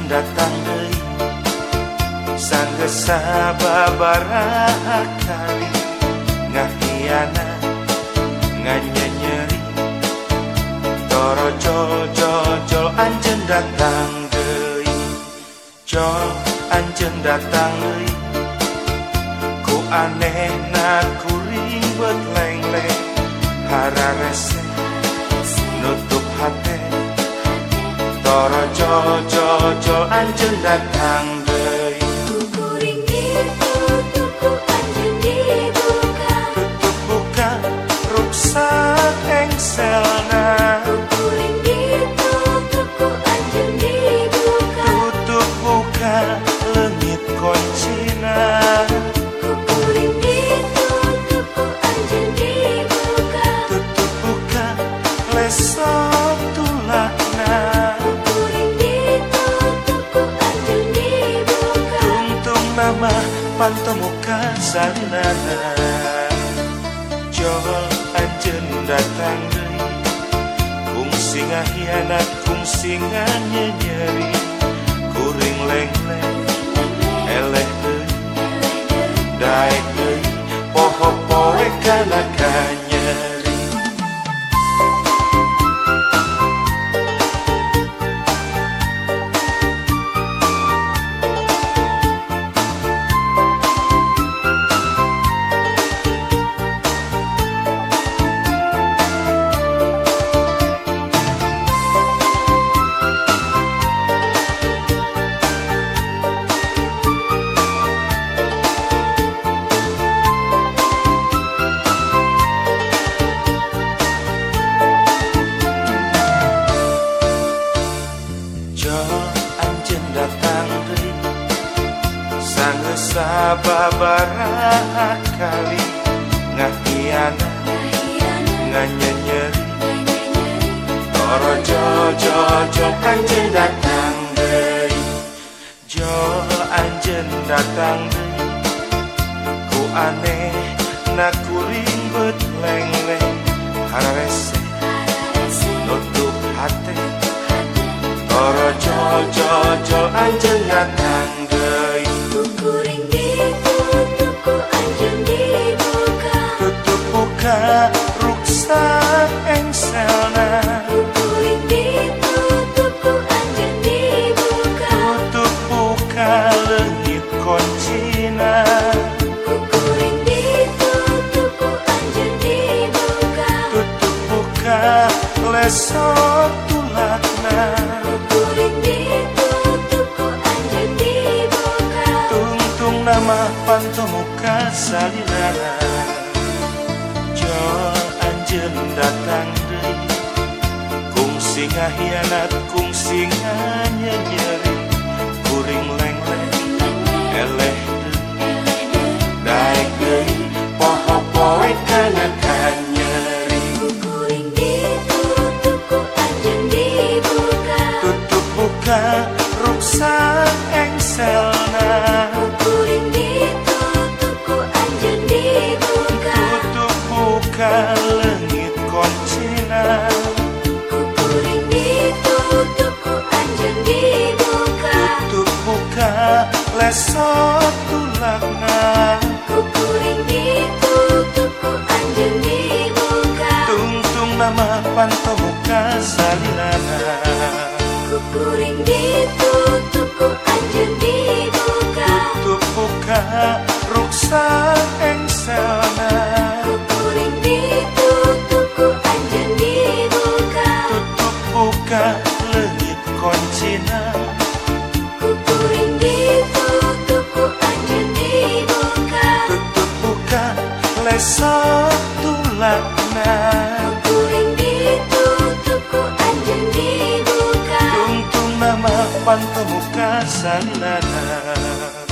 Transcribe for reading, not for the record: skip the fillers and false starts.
datang deui sanggesa babaraha kali ngahianat nganyenyeri toro anjeun datang deui jol anjeun datang deui ku anehna kuring beut lengleng hararese nutup hate toro jol anjeun datang deui kuring ditutup ku anjeun dibuka tutup buka ruksak engselna kuring ditutup ku anjeun dibuka tutup buka leungit koncina kuring ditutup ku anjeun dibuka tutup buka lesok tulakna kuring ditutup ku anjeun dibuka tungtung nama pantomuka salinana jol anjeun datang deui kungsi ngahianat kungsi nganyenyeri kuring lengleng eleh deui daek deui poho poe kana kanyeri datang deui sanggesa babaraha kali ngahianat nganyenyeri toro jol anjeun datang deui jol anjeun datang deui ku aneh na kuring beut lengleng hararese nutup hate toro jol anjeun datang deui kuring ditutup ku anjeun dibuka tutup buka ruksak engselna kuring ditutup ku anjeun dibuka tutup buka leungit koncina kuring ditutup ku anjeun dibuka tutup buka lesok tulakna kuring ditutup ku anjeun dibuka tungtung nama pantomuka salinana jol anjeun datang deui kungsi ngahianat kungsi nganyenyeri kuring lengleng eleh deui daek deui poho poe kana kanyeri kuring ditutup ku anjeun dibuka tutup buka ruksak engselna kuring ditutup ku anjeun dibuka tutup buka leungit koncina kuring ditutup ku anjeun dibuka tutup buka lesok tulakna kuring ditutup ku anjeun dibuka tungtung nama pantomuka salinana kuring ditutup ku anjeun dibuka tutup buka ruksak engselna kuring ditutup ku anjeun dibuka tutup buka leungit koncina kuring ditutup ku anjeun dibuka tutup buka lesok tulakna kuring ditutup ku anjeun dibuka tungtung nama pantomuka salinana